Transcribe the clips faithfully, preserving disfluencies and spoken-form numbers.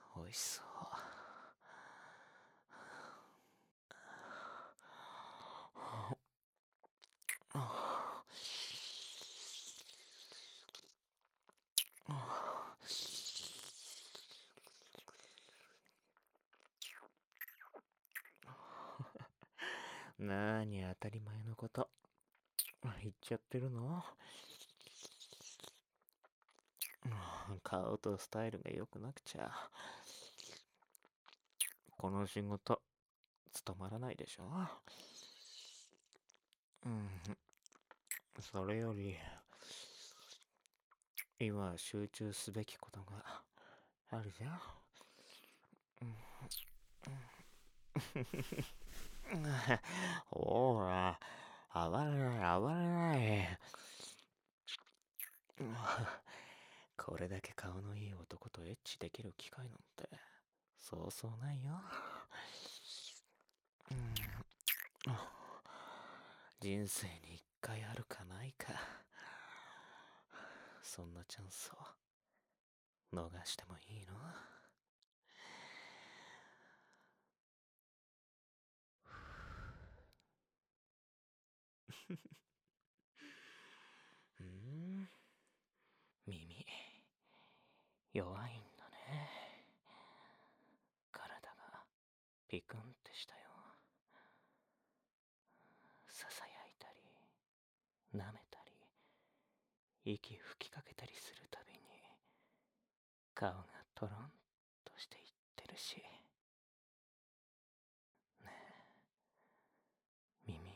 美味しそう。なーに当たり前のこと言っちゃってるの？顔とスタイルが良くなくちゃこの仕事務まらないでしょ。うん、それより今集中すべきことがあるじゃん。ほら、暴れない暴れない。これだけ顔のいい男とエッチできる機会なんてそうそうないよ。人生に一回あるかないか、そんなチャンスを逃してもいいの？うん、耳弱いんだね。体がピクンってしたよ。ささやいたり舐めたり息吹きかけたりするたびに顔がトロンとしていってるしね。え耳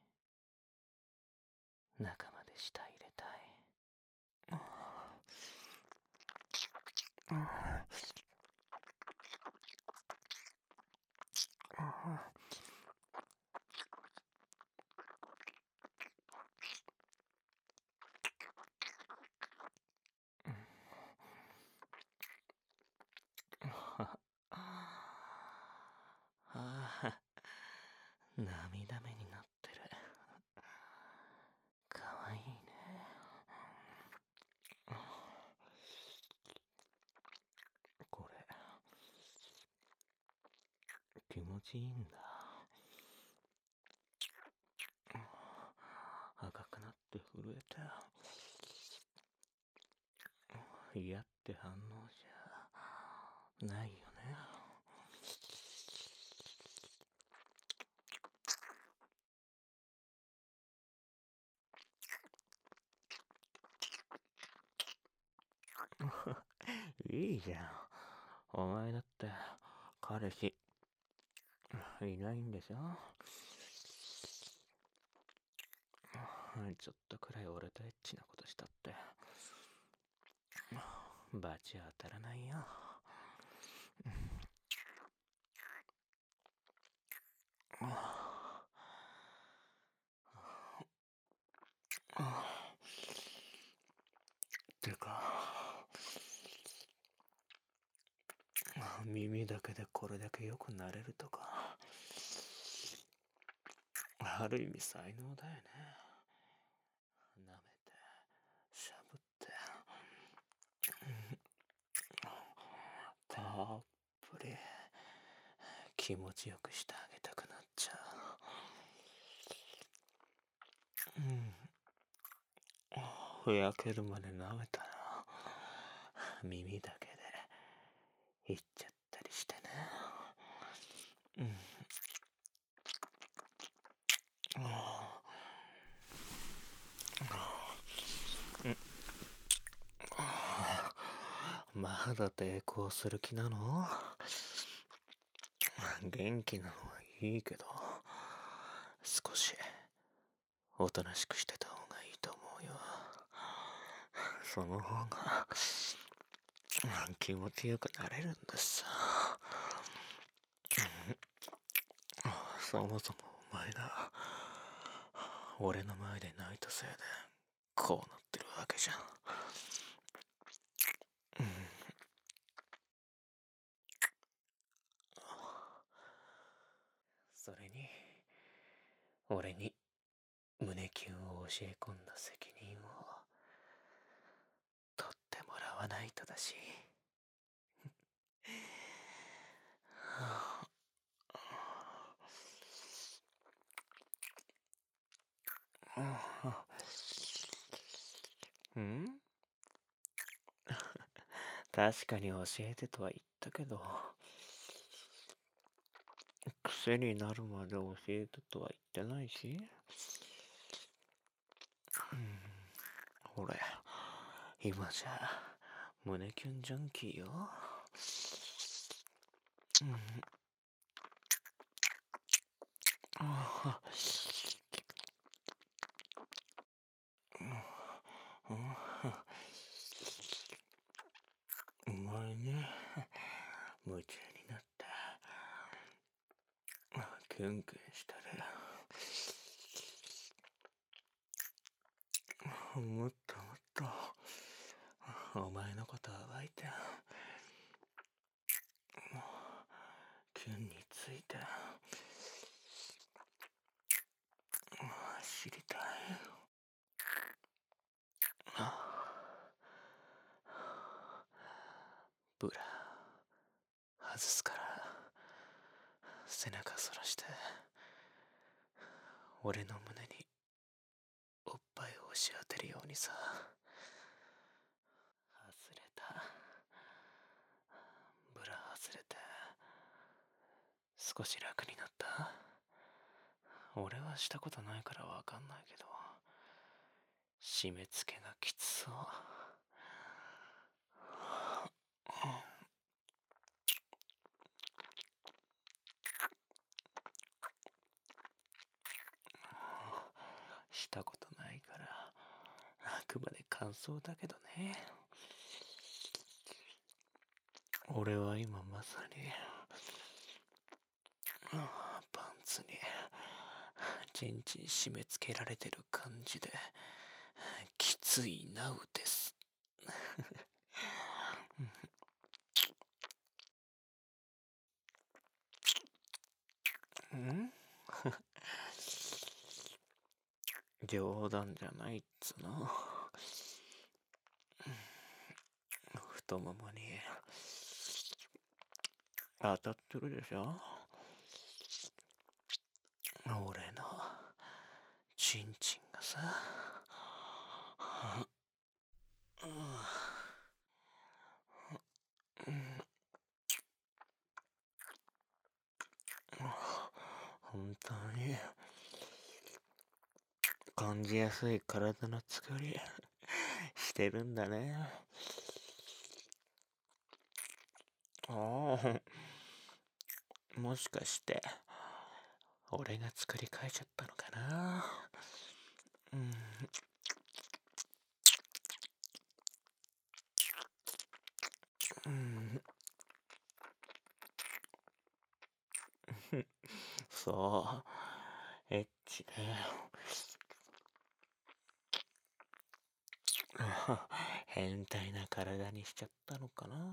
中まで舌入れたい。ああ、涙目になってる。かわいいね。これ気持ちいいんだ。赤くなって震えた。嫌って反応じゃないよね。いいじゃん。お前だって彼氏いないんでしょ。ちょっとくらい俺とエッチなことしたってバチ当たらないよ。てか耳だけでこれだけ良くなれるとかある意味才能だよね。舐めてしゃぶってたっぷり気持ちよくしてあげたくなっちゃう。うん、ふやけるまで舐めたら耳だけでいっちゃったりしてね。うん。まだ抵抗する気なの？元気なのはいいけど少しおとなしくしてた方がいいと思うよ。その方が気持ちよくなれるんですさ。そもそもお前が俺の前で泣いたせいでこうなってるわけじゃん。それに俺に胸キュンを教え込んだ責任を取ってもらわないとだし。 ん確かに教えてとは言ったけど、癖になるまで教えてとは言ってないし。うん、俺、今じゃ、胸キュンジャンキーよ。うん、あうん、うまいね。夢中になって、キュンキュンしてる。もっともっと、お前のことは湧いて、キュンについて、知りたい。ブラ、外すから、背中そらして、俺の胸に、おっぱいを押し当てるようにさ。外れた。ブラ外れて、少し楽になった。俺はしたことないからわかんないけど、締め付けがきつそう。したことないから、あくまで感想だけどね。俺は今まさに、パンツに、ちんちん締め付けられてる感じで、きついなうです。ん冗談じゃないっつの。太ももに当たってるでしょ。俺のチンチンがさ。本当に感じやすい体の作りしてるんだね。ああ、もしかして俺が作り変えちゃったのかな。うん、うん、そう、エッチだよ。変態な体にしちゃったのかなって。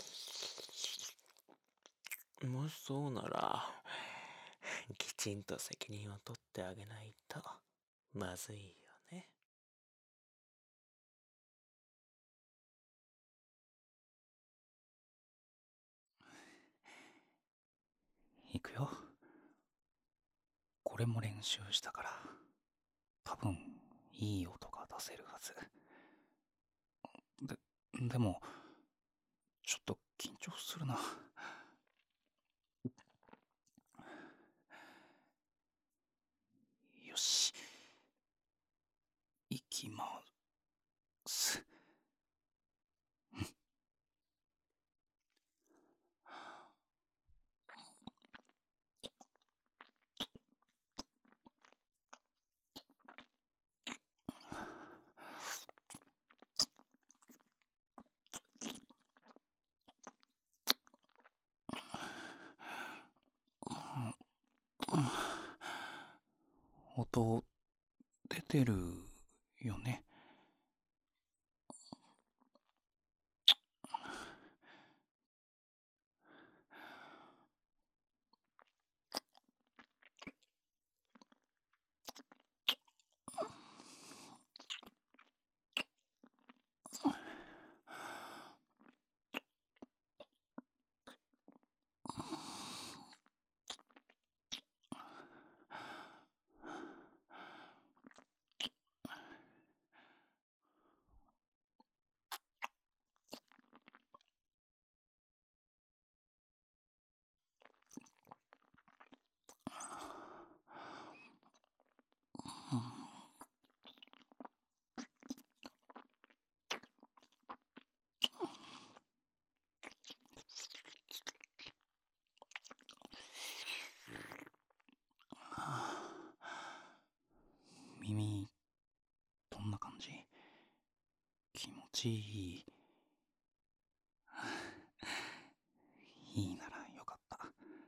もしそうなら、きちんと責任を取ってあげないとまずいよね。 いくよ。これも練習したから多分いい音が出せるはず。で、でもちょっと緊張するな。よし、いきます。音出てるよね。 気持ちいい。いいならよかった。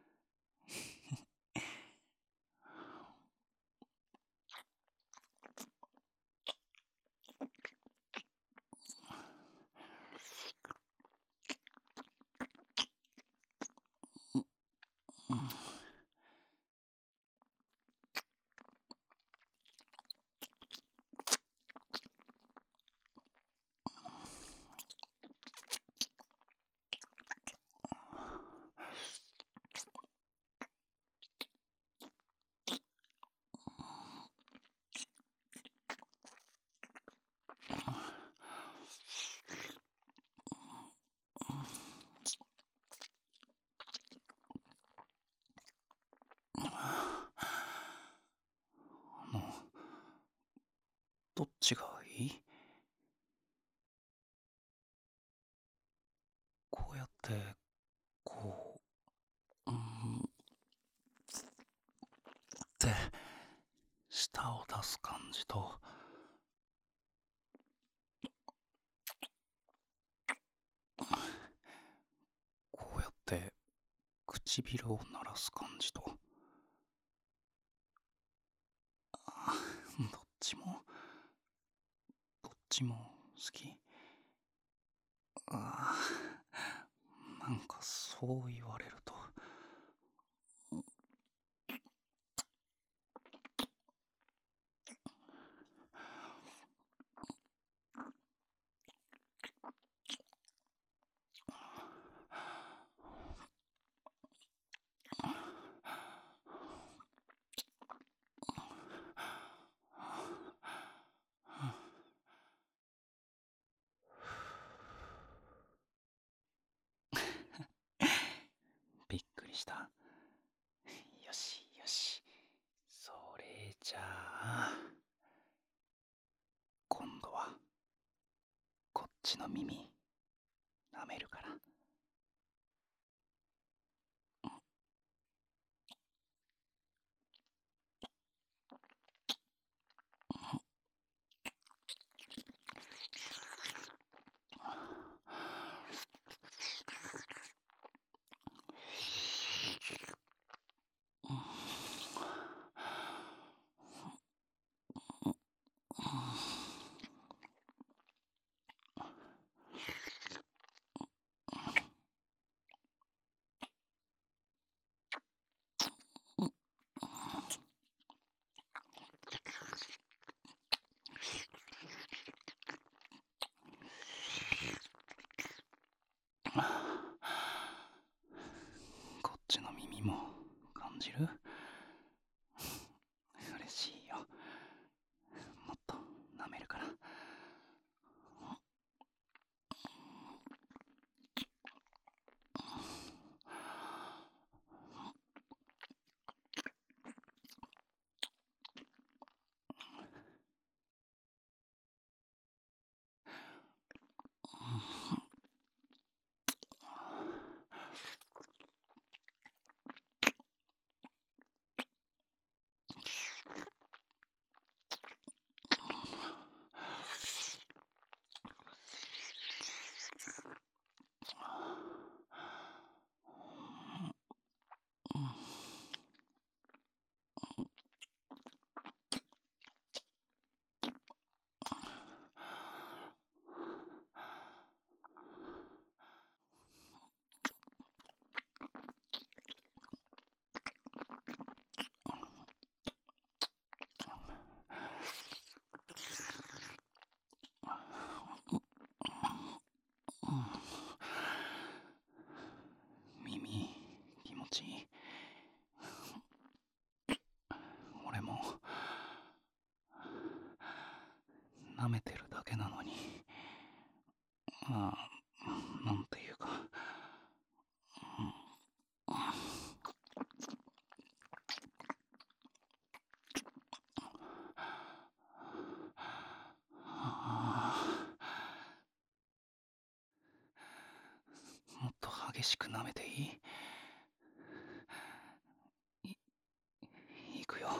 あの、どっちがいい？こうやって、こう、うん、って舌を出す感じと、こうやって唇を鳴らす感じと、あどっちもどっちも好き。あなんかそう言われると、びっくりした。よしよし、それじゃあ今度はこっちの耳舐めるから。こっちの耳も感じる？嬉しいよ。もっと舐めるから。耳気持ちいい。俺も舐めてるだけなのに、ああ、なんていうか、もっと激しく舐めていい？い、いくよ。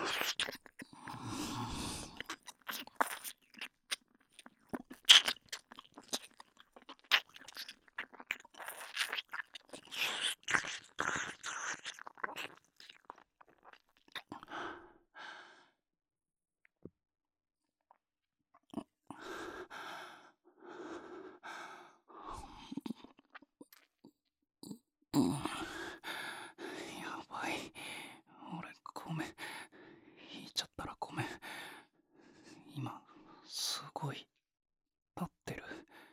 うん、やばい。俺、ごめん。引いちゃったらごめん。今、すごい、立ってる。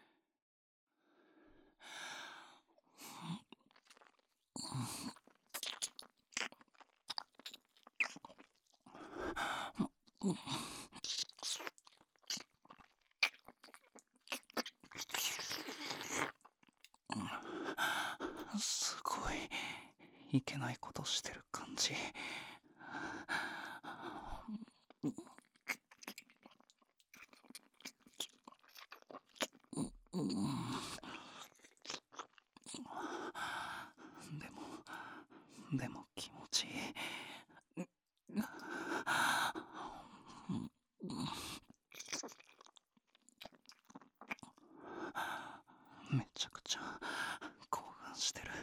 すごい、いけないことしてる感じ。でも、でも気持ちいい。めちゃくちゃ興奮してる。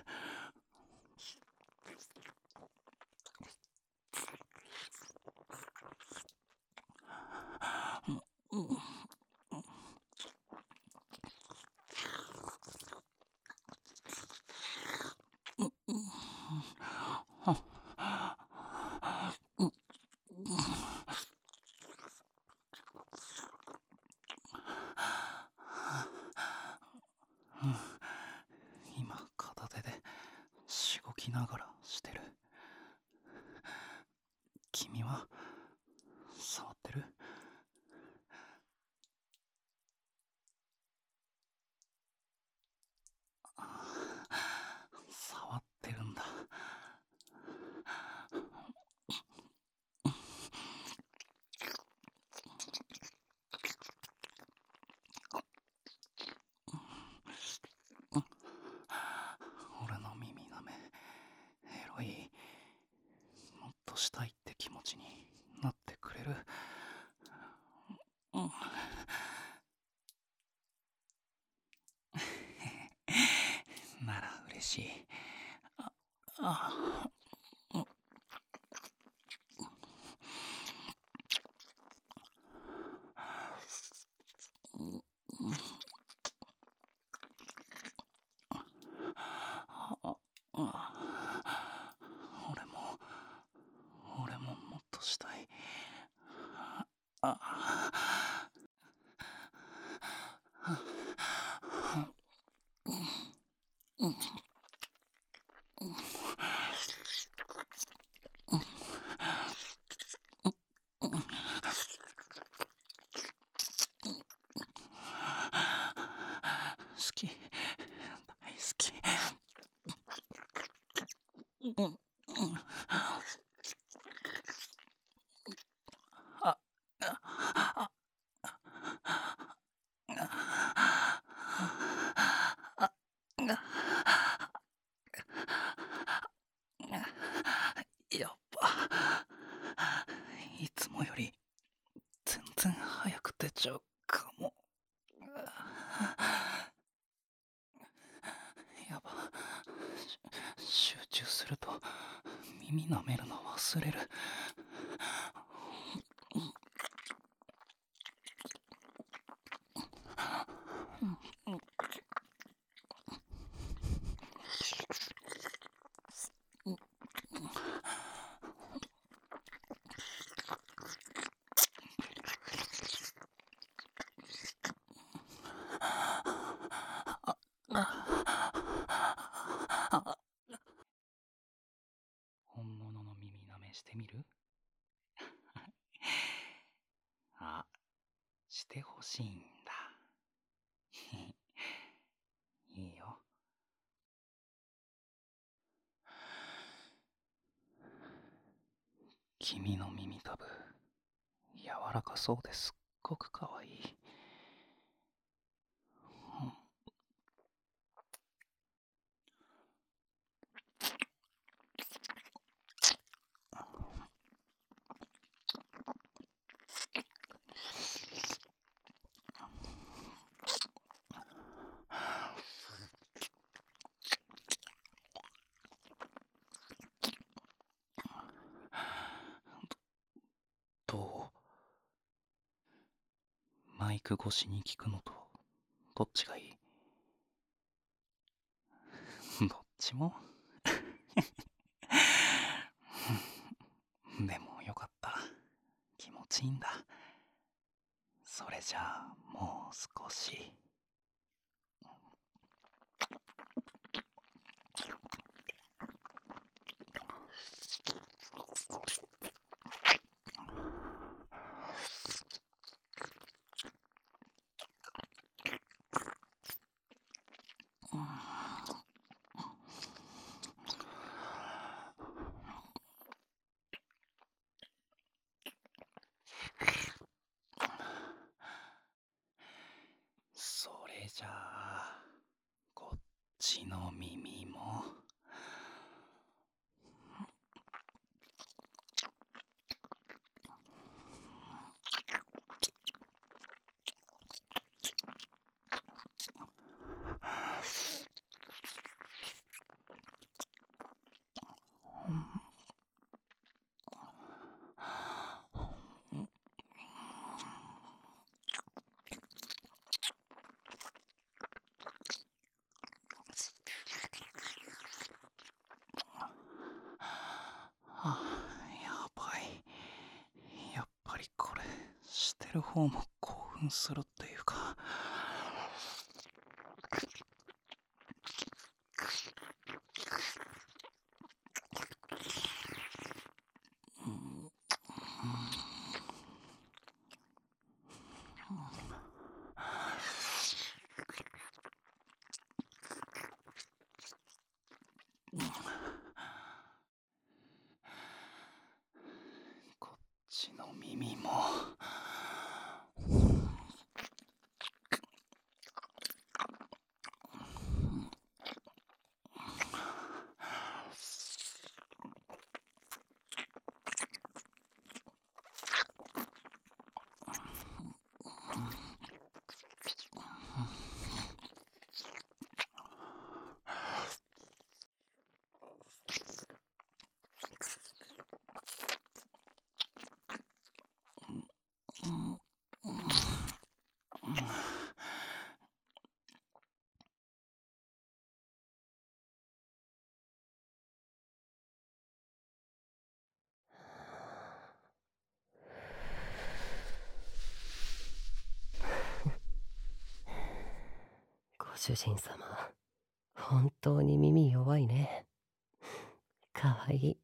今片手でしごきながらしてる。君は触ってる？触ってるんだ。俺の耳なめ、エロい。もっとしたいって気持ちになってくれる？うん。なら嬉しい。あ、あ、うん、あ、あ、俺も、俺ももっとしたい。あ、好き、大好き。うん、あ、あ、やっぱ、いつもより全然早く出ちゃうかも。やば、集中すると耳舐めるの忘れる。本物の耳舐めしてみる？あ、してほしいんだ。いいよ。君の耳たぶ、柔らかそうですっごくかわいい。 マイク越しに聞くのとどっちがいい？どっちもでもよかった。気持ちいいんだ。それじゃあもう少し。それじゃあこっちの耳も。あ、やばい。やっぱりこれしてる方も興奮するっていうか。こっちの耳も。 ご主人様、本当に耳弱いね。かわいい。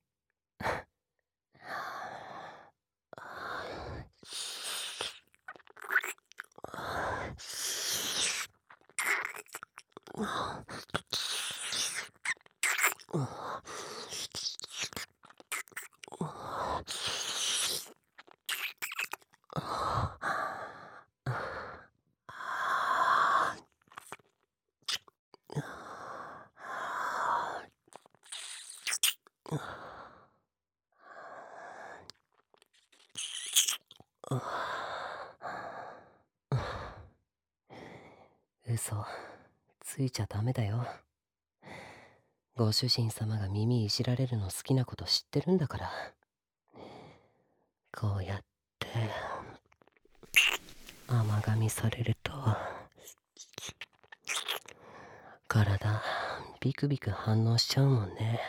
嘘ついちゃダメだよ。ご主人様が耳いじられるの好きなこと知ってるんだから。こうやって甘噛みされると体ビクビク反応しちゃうもんね。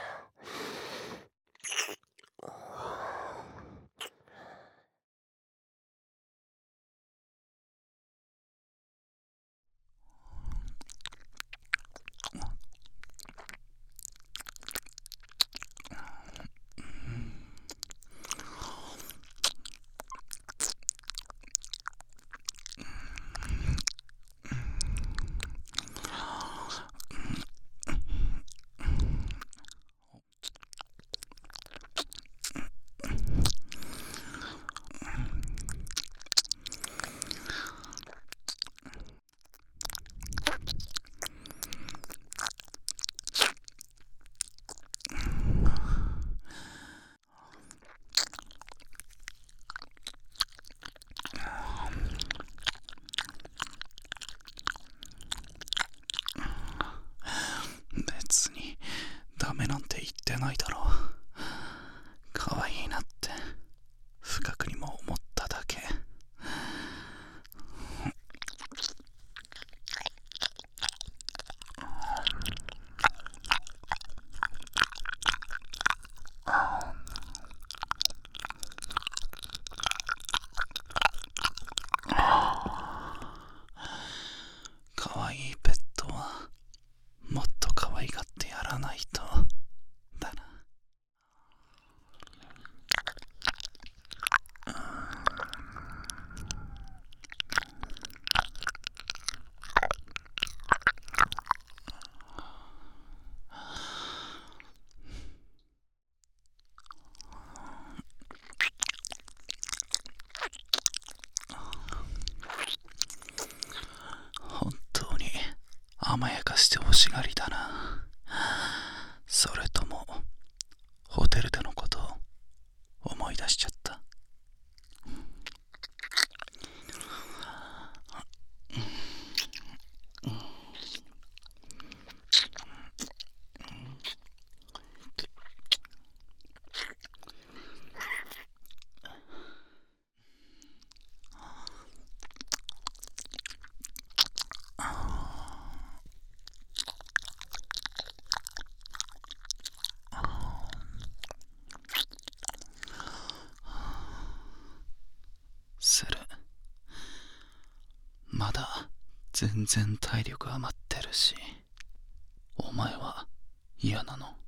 して欲しがりだな。それともホテルでのことを思い出しちゃった。する。まだ全然体力余ってるし、お前は嫌なの？